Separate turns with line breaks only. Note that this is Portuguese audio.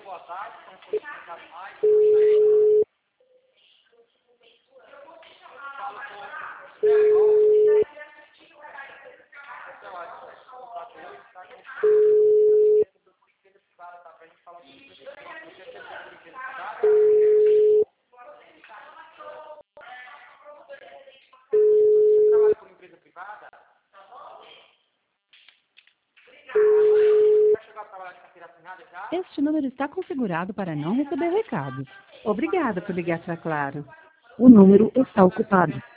Este número está configurado para não receber recados.
Obrigada por ligar para Claro.
O número está ocupado.